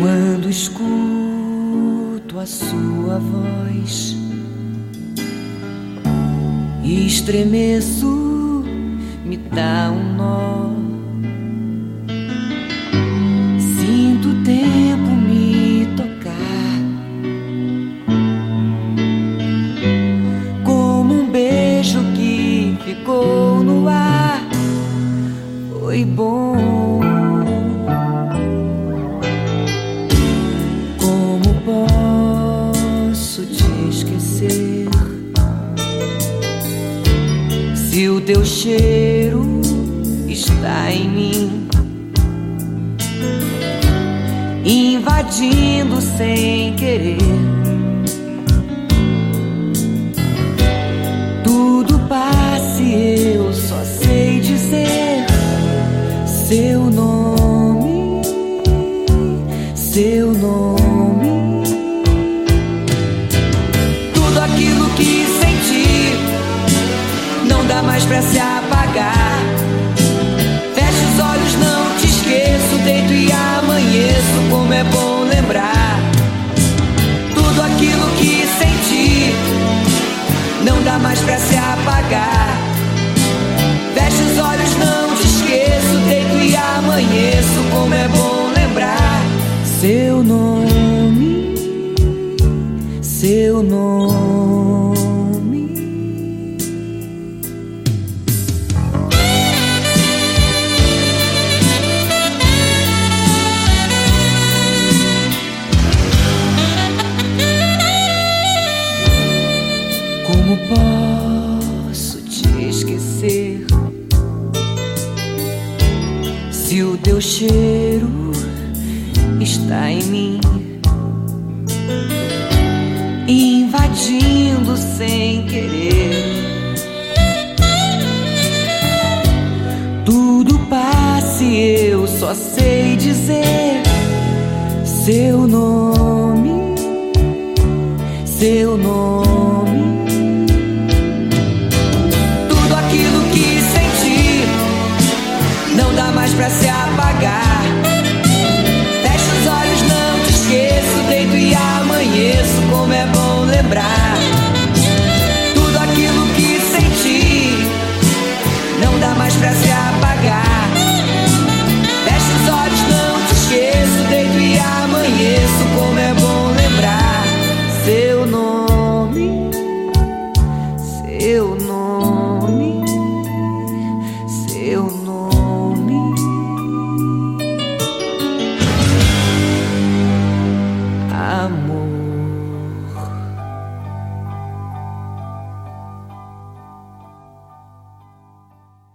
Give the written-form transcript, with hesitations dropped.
Quando escuto a sua voz, estremeço, me dá um nó. Sinto o tempo me tocar, como um beijo que ficou no ar. Foi bom. Como posso te esquecer se o teu cheiro está em mim, invadindo sem querer? Tudo passa e eu só sei dizer seu nome, seu nome. Tudo aquilo que senti não dá mais pra se apagar. Fecho os olhos, não te esqueço, deito e amanheço, como é bom lembrar. Tudo aquilo que senti não dá mais pra se apagar. Fecho os olhos, não te esqueço, deito e amanheço, como é bom lembrar. Seu nome, seu nome. Como posso te esquecer se o teu cheiro está em mim, invadindo sem querer? Tudo passa e eu só sei dizer seu nome, seu nome. Tudo aquilo que senti não dá mais pra se apagar. Fecho os olhos, não te esqueço, deito e amanheço, como é bom lembrar. Tudo aquilo que senti não dá mais pra se apagar. Fecho os olhos, não te esqueço, deito e amanheço, como é bom lembrar. Seu nome, seu nome.